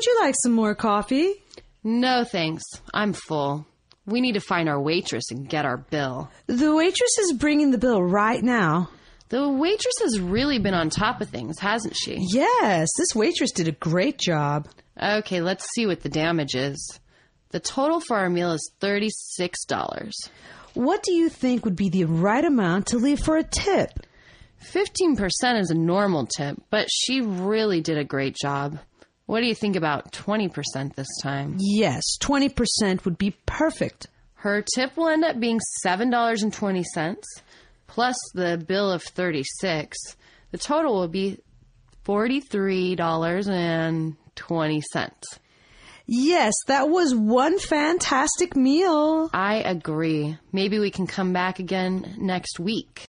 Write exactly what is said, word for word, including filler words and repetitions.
Would you like some more coffee? No, thanks. I'm full. We need to find our waitress and get our bill. The waitress is bringing the bill right now. The waitress has really been on top of things, hasn't she? Yes, this waitress did a great job. Okay, let's see what the damage is. The total for our meal is thirty-six dollars. What do you think would be the right amount to leave for a tip? fifteen percent is a normal tip, but she really did a great job. What do you think about twenty percent this time? Yes, twenty percent would be perfect. Her tip will end up being seven dollars and twenty cents, plus the bill of thirty-six dollars. The total will be forty-three dollars and twenty cents. Yes, that was one fantastic meal. I agree. Maybe we can come back again next week.